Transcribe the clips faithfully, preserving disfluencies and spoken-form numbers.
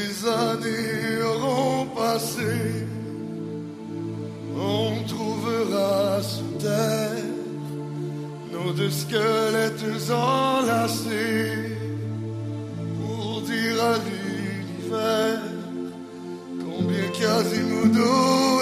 les années auront passé, on trouvera sous terre nos deux squelettes enlacés pour dire à l'univers combien Quasimodo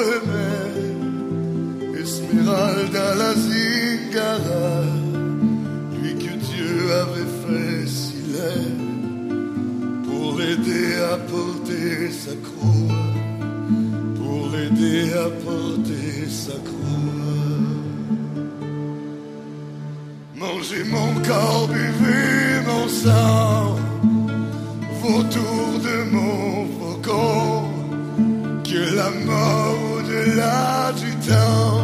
aimait Esmeralda la Zingara, lui que Dieu avait fait si laid pour l'aider à porter sa croix, pour l'aider à porter sa croix. Mangez mon corps, buvez mon sang, vautour de mon faucon, que la mort au-delà du temps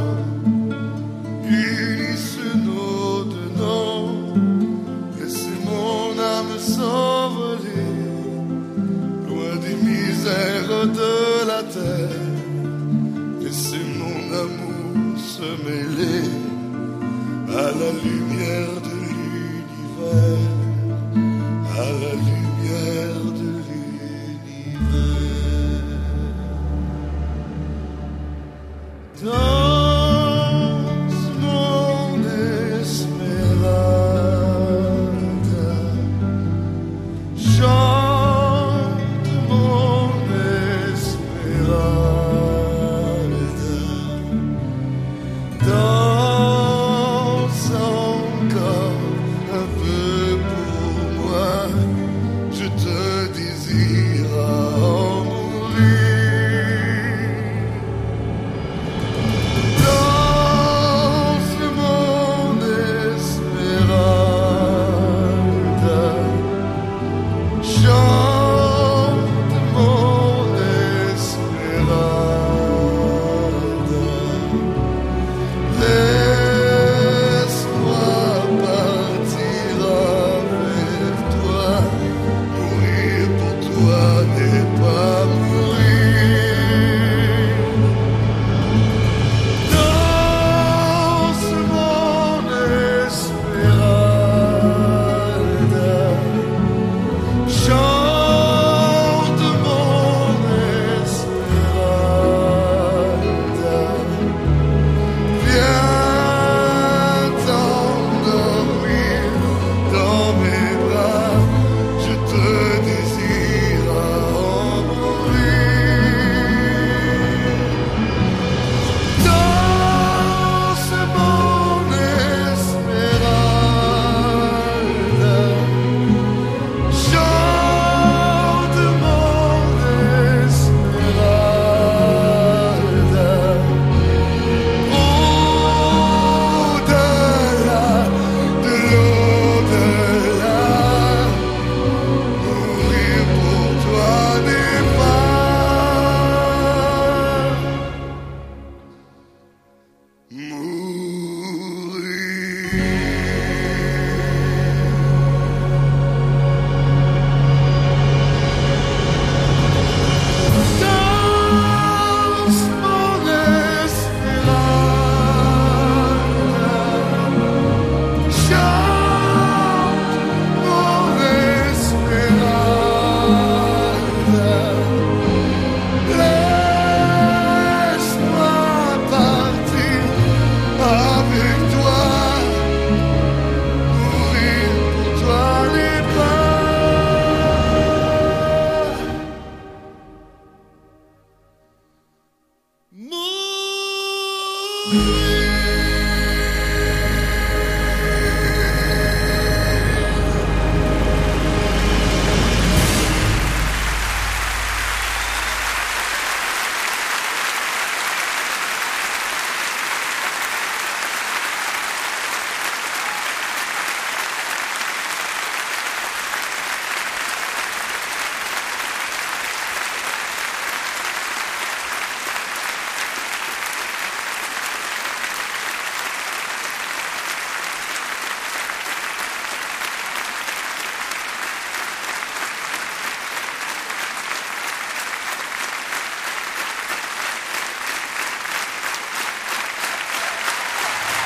unisse nos deux noms. Laissez mon âme s'envoler loin des misères de la terre. Laissez mon amour se mêler à la lumière de l'univers, à la lumière de l'univers. Danse mon Esmeralda, chante mon Esmeralda, danse encore un peu pour moi, je te désire à en mourir. Move.